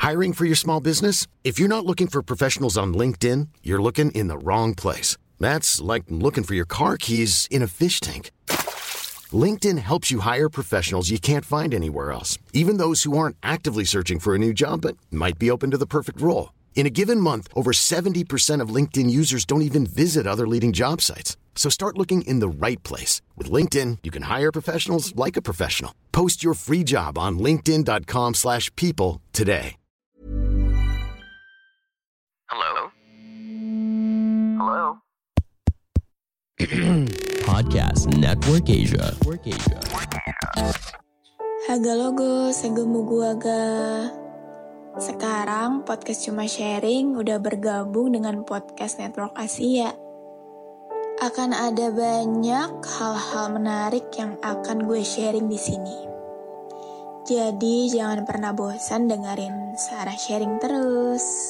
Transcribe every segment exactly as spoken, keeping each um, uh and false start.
Hiring for your small business? If you're not looking for professionals on LinkedIn, you're looking in the wrong place. That's like looking for your car keys in a fish tank. LinkedIn helps you hire professionals you can't find anywhere else, even those who aren't actively searching for a new job but might be open to the perfect role. In a given month, over seventy percent of LinkedIn users don't even visit other leading job sites. So start looking in the right place. With LinkedIn, you can hire professionals like a professional. Post your free job on linkedin.com slash people today. Hello? Hello? Podcast Network Asia. Network Asia. Haga logo, segemu guaga. Sekarang podcast Cuma Sharing udah bergabung dengan podcast Network Asia. Akan ada banyak hal-hal menarik yang akan gue sharing di sini. Jadi jangan pernah bosan dengerin Sarah sharing terus.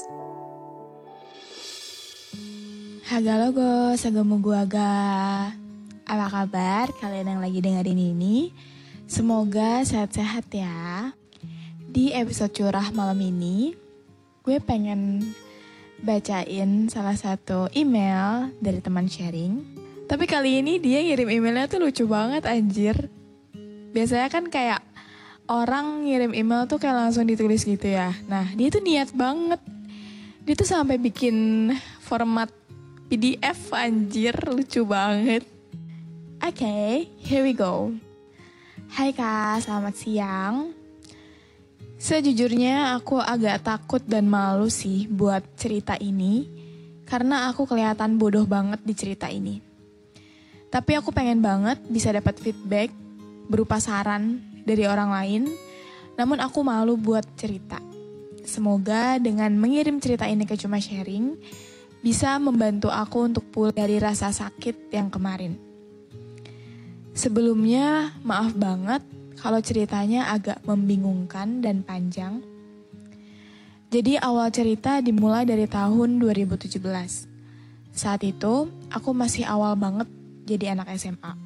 Haga logo, segemu guaga. Apa kabar kalian yang lagi dengerin ini? Semoga sehat-sehat ya. Di episode curah malam ini, gue pengen bacain salah satu email dari teman sharing. Tapi kali ini dia ngirim emailnya tuh lucu banget anjir. Biasanya kan kayak orang ngirim email tuh kayak langsung ditulis gitu ya. Nah dia tuh niat banget. Dia tuh sampai bikin format P D F anjir, lucu banget. Oke, okay, here we go. Hai Kak, selamat siang. Sejujurnya aku agak takut dan malu sih buat cerita ini, karena aku kelihatan bodoh banget di cerita ini. Tapi aku pengen banget bisa dapat feedback berupa saran dari orang lain, namun aku malu buat cerita. Semoga dengan mengirim cerita ini ke Cuma Sharing, bisa membantu aku untuk pulih dari rasa sakit yang kemarin. Sebelumnya, maaf banget kalau ceritanya agak membingungkan dan panjang. Jadi awal cerita dimulai dari tahun dua ribu tujuh belas. Saat itu, aku masih awal banget jadi anak S M A.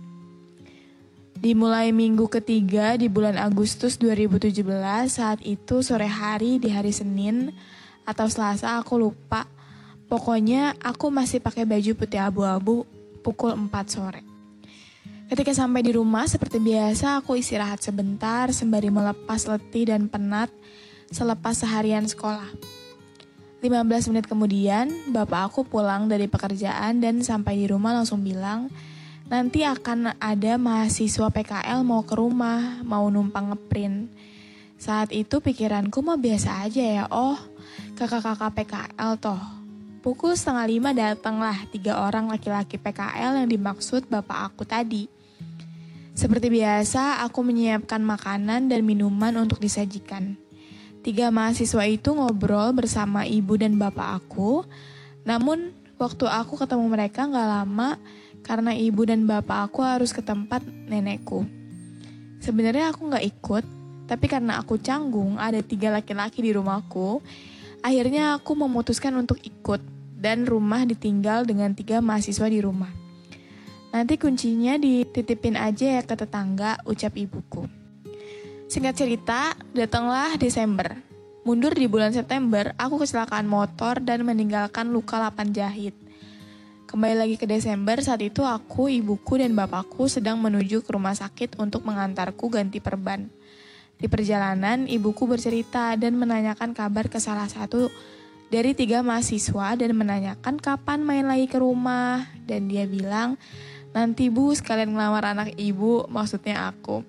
Dimulai minggu ketiga di bulan Agustus dua ribu tujuh belas, saat itu sore hari di hari Senin atau Selasa, aku lupa. Pokoknya aku masih pakai baju putih abu-abu pukul empat sore. Ketika sampai di rumah, seperti biasa aku istirahat sebentar sembari melepas letih dan penat selepas seharian sekolah. lima belas menit kemudian, bapak aku pulang dari pekerjaan dan sampai di rumah langsung bilang, nanti akan ada mahasiswa P K L mau ke rumah, mau numpang ngeprint. Saat itu pikiranku mah biasa aja ya, oh kakak-kakak P K L toh. Pukul setengah lima datanglah tiga orang laki-laki P K L yang dimaksud bapak aku tadi. Seperti biasa, aku menyiapkan makanan dan minuman untuk disajikan. Tiga mahasiswa itu ngobrol bersama ibu dan bapak aku. Namun, waktu aku ketemu mereka gak lama karena ibu dan bapak aku harus ke tempat nenekku. Sebenarnya aku gak ikut, tapi karena aku canggung ada tiga laki-laki di rumahku, akhirnya aku memutuskan untuk ikut dan rumah ditinggal dengan tiga mahasiswa di rumah. Nanti kuncinya dititipin aja ya ke tetangga, ucap ibuku. Singkat cerita, datanglah Desember. Mundur di bulan September, aku kecelakaan motor dan meninggalkan luka lapan jahit. Kembali lagi ke Desember, saat itu aku, ibuku, dan bapakku sedang menuju ke rumah sakit untuk mengantarku ganti perban. Di perjalanan, ibuku bercerita dan menanyakan kabar ke salah satu dari tiga mahasiswa dan menanyakan kapan main lagi ke rumah. Dan dia bilang, nanti bu sekalian ngelamar anak ibu, maksudnya aku.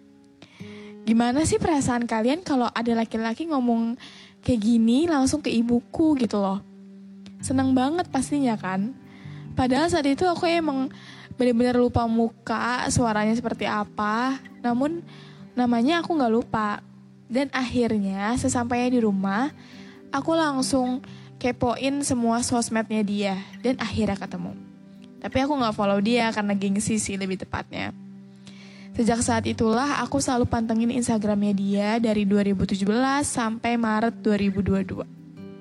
Gimana sih perasaan kalian kalau ada laki-laki ngomong kayak gini langsung ke ibuku gitu loh? Seneng banget pastinya kan? Padahal saat itu aku emang benar-benar lupa muka, suaranya seperti apa. Namun namanya aku gak lupa. Dan akhirnya sesampainya di rumah, aku langsung kepoin semua sosmednya dia. Dan akhirnya ketemu. Tapi aku gak follow dia karena gengsi sih lebih tepatnya. Sejak saat itulah aku selalu pantengin Instagramnya dia dari dua ribu tujuh belas sampai Maret dua ribu dua puluh dua.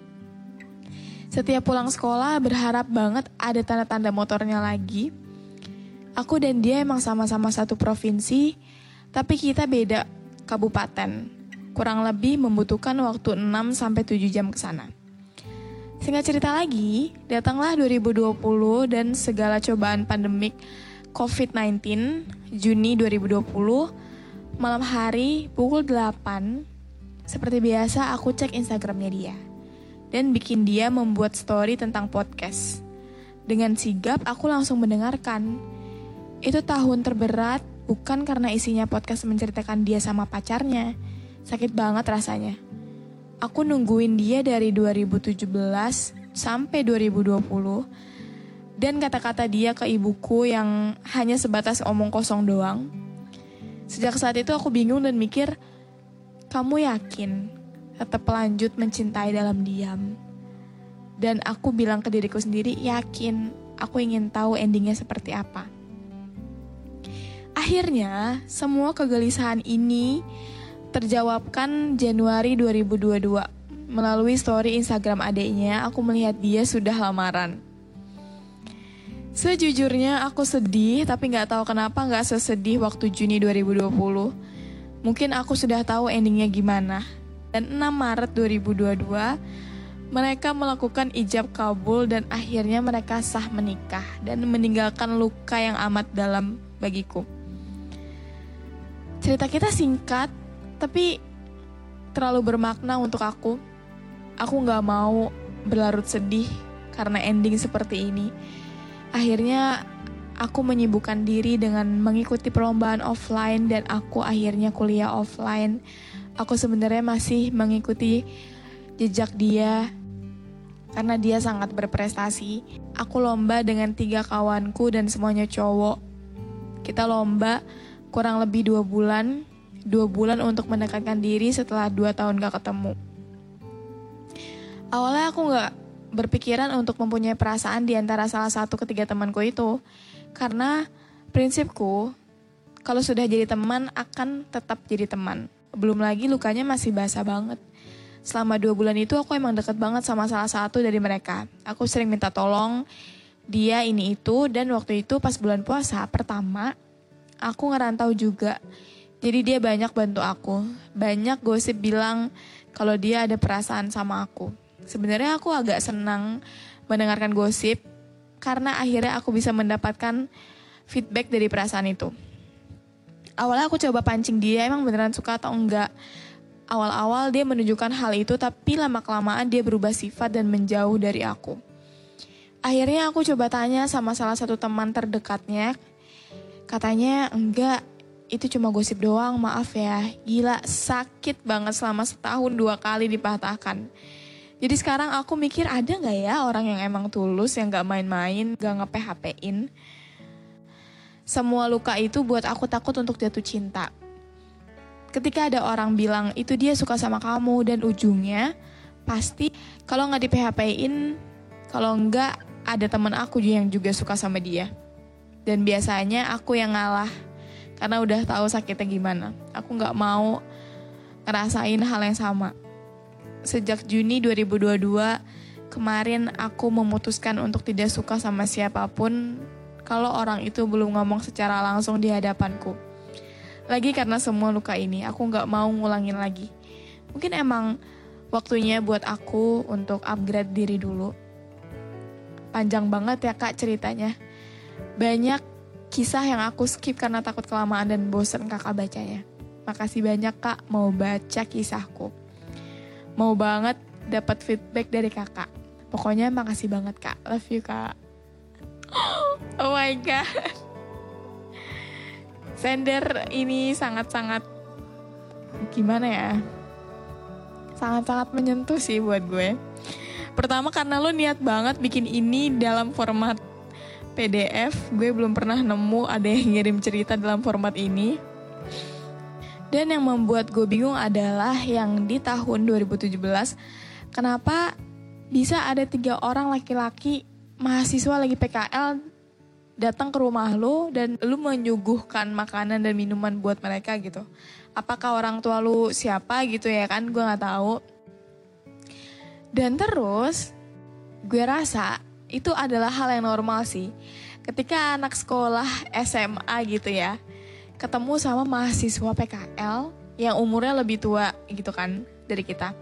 Setiap pulang sekolah berharap banget ada tanda-tanda motornya lagi. Aku dan dia emang sama-sama satu provinsi, tapi kita beda kabupaten. Kurang lebih membutuhkan waktu enam sampai tujuh jam ke sana. Singkat cerita lagi, datanglah dua ribu dua puluh dan segala cobaan pandemik covid sembilan belas. Juni dua ribu dua puluh, malam hari pukul delapan, seperti biasa aku cek Instagramnya dia dan bikin dia membuat story tentang podcast. Dengan sigap aku langsung mendengarkan. Itu tahun terberat, bukan karena isinya podcast menceritakan dia sama pacarnya. Sakit banget rasanya. Aku nungguin dia dari dua ribu tujuh belas sampai dua ribu dua puluh. Dan kata-kata dia ke ibuku yang hanya sebatas omong kosong doang. Sejak saat itu aku bingung dan mikir, kamu yakin tetap lanjut mencintai dalam diam? Dan aku bilang ke diriku sendiri, yakin, aku ingin tahu endingnya seperti apa. Akhirnya, semua kegelisahan ini terjawabkan Januari dua ribu dua puluh dua. Melalui story Instagram adiknya, aku melihat dia sudah lamaran. Sejujurnya aku sedih, tapi gak tahu kenapa gak sesedih waktu Juni dua ribu dua puluh. Mungkin aku sudah tahu endingnya gimana. Dan enam Maret dua ribu dua puluh dua, mereka melakukan ijab kabul dan akhirnya mereka sah menikah dan meninggalkan luka yang amat dalam bagiku. Cerita kita singkat, tapi terlalu bermakna untuk aku. Aku gak mau berlarut sedih karena ending seperti ini. Akhirnya aku menyibukkan diri dengan mengikuti perlombaan offline dan aku akhirnya kuliah offline. Aku sebenarnya masih mengikuti jejak dia karena dia sangat berprestasi. Aku lomba dengan tiga kawanku dan semuanya cowok. Kita lomba kurang lebih dua bulan. Dua bulan untuk mendekatkan diri setelah dua tahun gak ketemu. Awalnya aku gak berpikiran untuk mempunyai perasaan di antara salah satu ketiga temanku itu. Karena prinsipku, kalau sudah jadi teman akan tetap jadi teman. Belum lagi lukanya masih basah banget. Selama dua bulan itu aku emang deket banget sama salah satu dari mereka. Aku sering minta tolong dia ini itu, dan waktu itu pas bulan puasa pertama, aku ngerantau juga. Jadi dia banyak bantu aku. Banyak gosip bilang kalau dia ada perasaan sama aku. Sebenarnya aku agak senang mendengarkan gosip karena akhirnya aku bisa mendapatkan feedback dari perasaan itu. Awalnya aku coba pancing dia emang beneran suka atau enggak. Awal-awal dia menunjukkan hal itu, tapi lama-kelamaan dia berubah sifat dan menjauh dari aku. Akhirnya aku coba tanya sama salah satu teman terdekatnya. Katanya enggak, itu cuma gosip doang, maaf ya. Gila, sakit banget selama setahun dua kali dipatahkan. Jadi sekarang aku mikir ada gak ya orang yang emang tulus, yang gak main-main, gak nge-P H P-in. Semua luka itu buat aku takut untuk jatuh cinta. Ketika ada orang bilang itu dia suka sama kamu dan ujungnya pasti kalau gak di P H P-in, kalau enggak ada teman aku yang juga suka sama dia. Dan biasanya aku yang ngalah. Karena udah tahu sakitnya gimana. Aku gak mau ngerasain hal yang sama. Sejak Juni dua ribu dua puluh dua, kemarin aku memutuskan untuk tidak suka sama siapapun kalau orang itu belum ngomong secara langsung di hadapanku. Lagi karena semua luka ini, aku gak mau ngulangin lagi. Mungkin emang waktunya buat aku untuk upgrade diri dulu. Panjang banget ya kak ceritanya. Banyak kisah yang aku skip karena takut kelamaan dan bosen kakak bacanya. Makasih banyak kak mau baca kisahku. Mau banget dapat feedback dari kakak. Pokoknya makasih banget kak. Love you kak. Oh my god. Sender ini sangat-sangat gimana ya? Sangat-sangat menyentuh sih buat gue. Pertama karena lo niat banget bikin ini dalam format P D F. Gue belum pernah nemu ada yang ngirim cerita dalam format ini. Dan yang membuat gue bingung adalah yang di tahun dua ribu tujuh belas, kenapa bisa ada tiga orang laki-laki mahasiswa lagi P K L datang ke rumah lo dan lo menyuguhkan makanan dan minuman buat mereka gitu. Apakah orang tua lo siapa gitu ya kan, gue gak tahu. Dan terus gue rasa itu adalah hal yang normal sih. Ketika anak sekolah S M A gitu ya, ketemu sama mahasiswa P K L yang umurnya lebih tua gitu kan dari kita.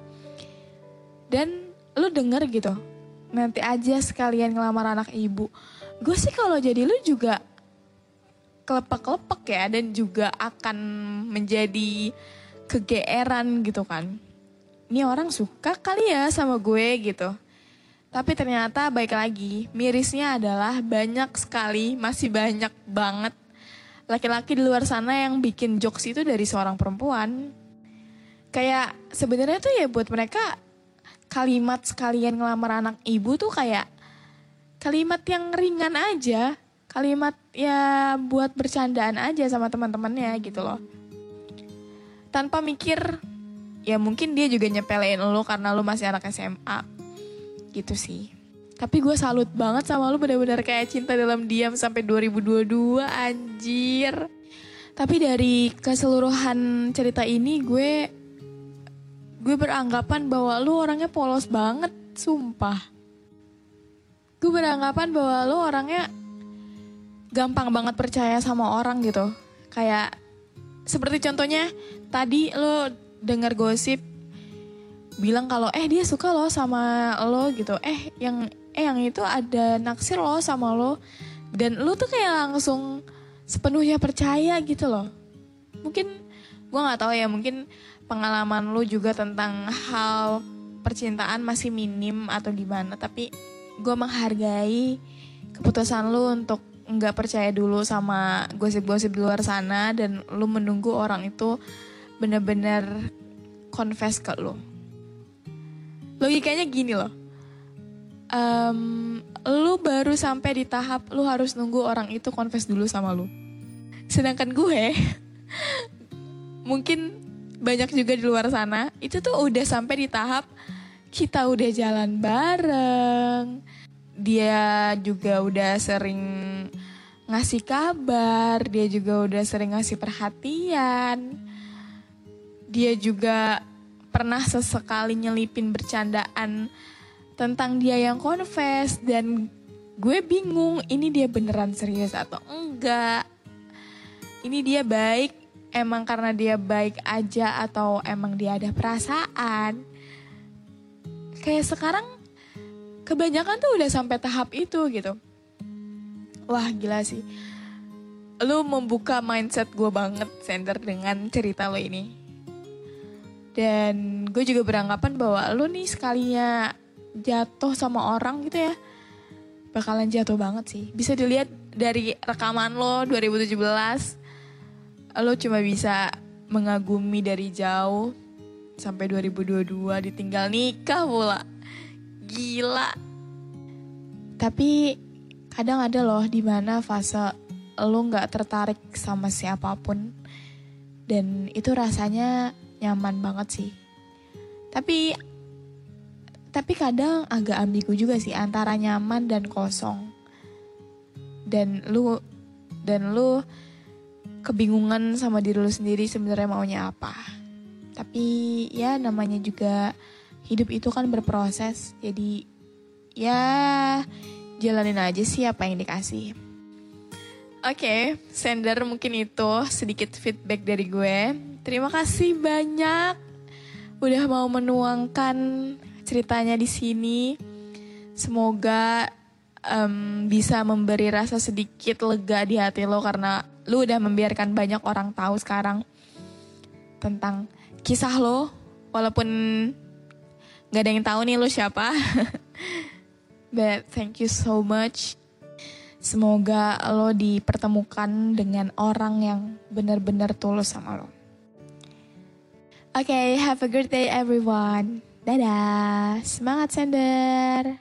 Dan lu denger gitu, nanti aja sekalian ngelamar anak ibu. Gue sih kalau jadi lu juga kelepek-kelepek ya, dan juga akan menjadi kegeeran gitu kan. Ini orang suka kali ya sama gue gitu. Tapi ternyata baik lagi, mirisnya adalah banyak sekali, masih banyak banget laki-laki di luar sana yang bikin jokes itu dari seorang perempuan. Kayak sebenarnya tuh ya buat mereka kalimat sekalian ngelamar anak ibu tuh kayak kalimat yang ringan aja. Kalimat ya buat bercandaan aja sama teman-temannya gitu loh. Tanpa mikir, ya mungkin dia juga nyepelein lo karena lo masih anak S M A. Gitu sih. Tapi gue salut banget sama lo, benar-benar kayak cinta dalam diam sampai dua ribu dua puluh dua, anjir. Tapi dari keseluruhan cerita ini gue gue beranggapan bahwa lo orangnya polos banget, sumpah. Gue beranggapan bahwa lo orangnya gampang banget percaya sama orang gitu. Kayak seperti contohnya tadi lo dengar gosip bilang kalau eh dia suka lo sama lo gitu. Eh yang eh yang itu ada naksir lo sama lo. Dan lo tuh kayak langsung sepenuhnya percaya gitu loh. Mungkin gue gak tahu ya, mungkin pengalaman lo juga tentang hal percintaan masih minim atau gimana. Tapi gue menghargai keputusan lo untuk gak percaya dulu sama gosip-gosip di luar sana. Dan lo menunggu orang itu benar-benar confess ke lo. Logikanya gini loh, um, lu baru sampai di tahap lu harus nunggu orang itu confess dulu sama lu. Sedangkan gue, mungkin banyak juga di luar sana, itu tuh udah sampai di tahap kita udah jalan bareng. Dia juga udah sering ngasih kabar, dia juga udah sering ngasih perhatian. Dia juga pernah sesekali nyelipin bercandaan tentang dia yang confess. Dan gue bingung, ini dia beneran serius atau enggak. Ini dia baik emang karena dia baik aja atau emang dia ada perasaan. Kayak sekarang kebanyakan tuh udah sampai tahap itu gitu. Wah gila sih. Lu membuka mindset gue banget, Sender, dengan cerita lo ini. Dan gue juga beranggapan bahwa lo nih sekalinya jatuh sama orang gitu ya, bakalan jatuh banget sih. Bisa dilihat dari rekaman lo dua ribu tujuh belas, lo cuma bisa mengagumi dari jauh. Sampai dua ribu dua puluh dua ditinggal nikah pula. Gila. Tapi kadang ada loh di mana fase lo gak tertarik sama siapapun. Dan itu rasanya nyaman banget sih. Tapi tapi kadang agak ambigu juga sih antara nyaman dan kosong. Dan lu dan lu kebingungan sama diri lu sendiri sebenarnya maunya apa. Tapi ya namanya juga hidup itu kan berproses. Jadi ya jalanin aja sih apa yang dikasih. Oke, okay, Sender, mungkin itu sedikit feedback dari gue. Terima kasih banyak udah mau menuangkan ceritanya di sini. Semoga um, bisa memberi rasa sedikit lega di hati lo karena lo udah membiarkan banyak orang tahu sekarang tentang kisah lo, walaupun gak ada yang tahu nih lo siapa. But thank you so much. Semoga lo dipertemukan dengan orang yang benar-benar tulus sama lo. Oke, okay, have a good day everyone. Dadah, semangat Sender.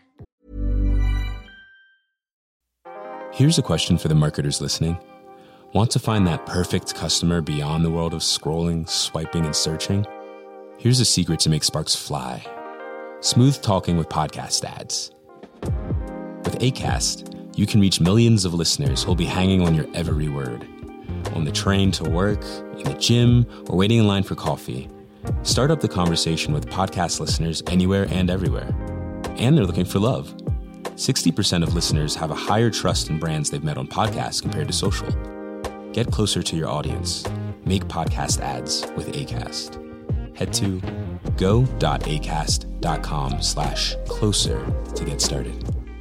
Here's a question for the marketers listening. Want to find that perfect customer beyond the world of scrolling, swiping, and searching? Here's a secret to make sparks fly. Smooth talking with podcast ads. With Acast, you can reach millions of listeners who'll be hanging on your every word. On the train to work, in the gym, or waiting in line for coffee. Start up the conversation with podcast listeners anywhere and everywhere. And they're looking for love. sixty percent of listeners have a higher trust in brands they've met on podcasts compared to social. Get closer to your audience. make podcast ads with Acast. Head to go.acast.com slash closer to get started.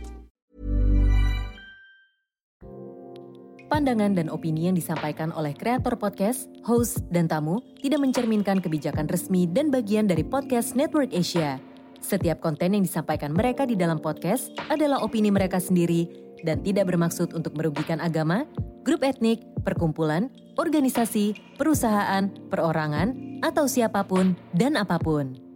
Pandangan dan opini yang disampaikan oleh kreator podcast, host, dan tamu tidak mencerminkan kebijakan resmi dan bagian dari podcast Network Asia. Setiap konten yang disampaikan mereka di dalam podcast adalah opini mereka sendiri dan tidak bermaksud untuk merugikan agama, grup etnik, perkumpulan, organisasi, perusahaan, perorangan, atau siapapun dan apapun.